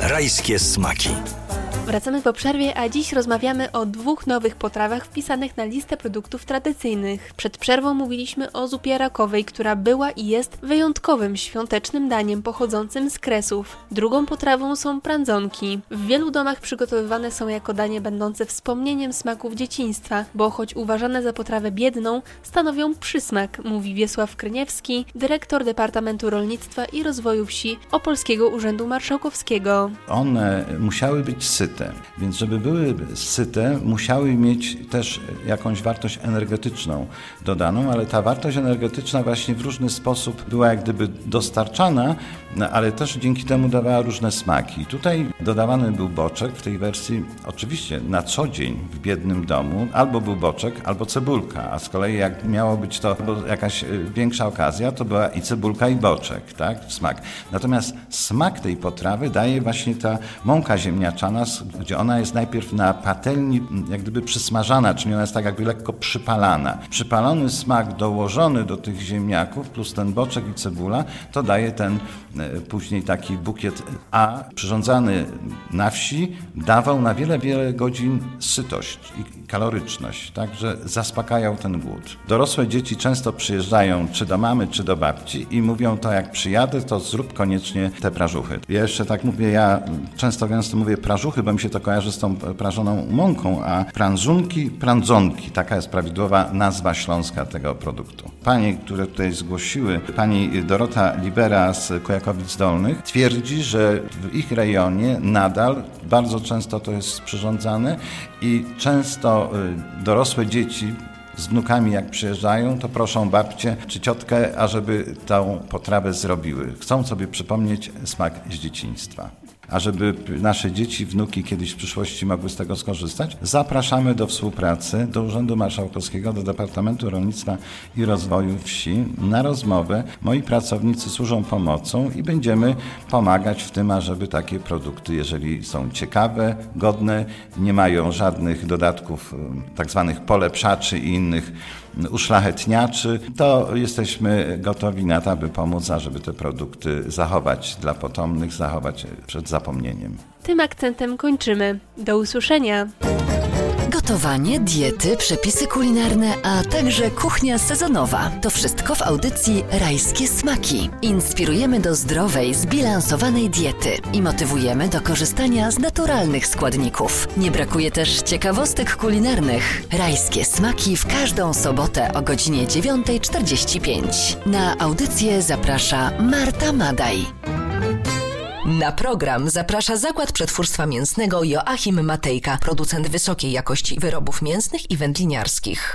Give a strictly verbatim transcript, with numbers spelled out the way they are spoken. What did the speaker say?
Rajskie smaki. Wracamy po przerwie, a dziś rozmawiamy o dwóch nowych potrawach wpisanych na listę produktów tradycyjnych. Przed przerwą mówiliśmy o zupie rakowej, która była i jest wyjątkowym świątecznym daniem pochodzącym z Kresów. Drugą potrawą są prandzonki. W wielu domach przygotowywane są jako danie będące wspomnieniem smaków dzieciństwa, bo choć uważane za potrawę biedną, stanowią przysmak, mówi Wiesław Kryniewski, dyrektor Departamentu Rolnictwa i Rozwoju Wsi Opolskiego Urzędu Marszałkowskiego. One musiały być syte. Więc żeby były syte, musiały mieć też jakąś wartość energetyczną dodaną, ale ta wartość energetyczna właśnie w różny sposób była jak gdyby dostarczana, ale też dzięki temu dawała różne smaki. Tutaj dodawany był boczek w tej wersji, oczywiście na co dzień w biednym domu, albo był boczek, albo cebulka, a z kolei jak miało być to jakaś większa okazja, to była i cebulka, i boczek, tak, smak. Natomiast smak tej potrawy daje właśnie ta mąka ziemniaczana, gdzie ona jest najpierw na patelni jak gdyby przysmażana, czyli ona jest tak jakby lekko przypalana. Przypalony smak dołożony do tych ziemniaków plus ten boczek i cebula, to daje ten e, później taki bukiet, a przyrządzany na wsi dawał na wiele, wiele godzin sytość i kaloryczność, także zaspokajał ten głód. Dorosłe dzieci często przyjeżdżają czy do mamy, czy do babci i mówią to, jak przyjadę, to zrób koniecznie te prażuchy. Ja jeszcze tak mówię, ja często gęsto mówię prażuchy, bo mi się to kojarzy z tą prażoną mąką, a prandzunki, prandzonki, taka jest prawidłowa nazwa śląska tego produktu. Panie, które tutaj zgłosiły, pani Dorota Libera z Kujakowic Dolnych twierdzi, że w ich rejonie nadal bardzo często to jest przyrządzane i często y, dorosłe dzieci z wnukami jak przyjeżdżają, to proszą babcię czy ciotkę, ażeby tą potrawę zrobiły. Chcą sobie przypomnieć smak z dzieciństwa. A żeby nasze dzieci, wnuki kiedyś w przyszłości mogły z tego skorzystać, zapraszamy do współpracy do Urzędu Marszałkowskiego, do Departamentu Rolnictwa i Rozwoju Wsi na rozmowę. Moi pracownicy służą pomocą i będziemy pomagać w tym, ażeby takie produkty, jeżeli są ciekawe, godne, nie mają żadnych dodatków, tak zwanych polepszaczy i innych uszlachetniaczy, to jesteśmy gotowi na to, aby pomóc, ażeby te produkty zachować dla potomnych, zachować przed zapomnieniem. Tym akcentem kończymy. Do usłyszenia! Gotowanie, diety, przepisy kulinarne, a także kuchnia sezonowa. To wszystko w audycji Rajskie Smaki. Inspirujemy do zdrowej, zbilansowanej diety i motywujemy do korzystania z naturalnych składników. Nie brakuje też ciekawostek kulinarnych. Rajskie Smaki w każdą sobotę o godzinie dziewiąta czterdzieści pięć. Na audycję zaprasza Marta Madaj. Na program zaprasza Zakład Przetwórstwa Mięsnego Joachim Matejka, producent wysokiej jakości wyrobów mięsnych i wędliniarskich.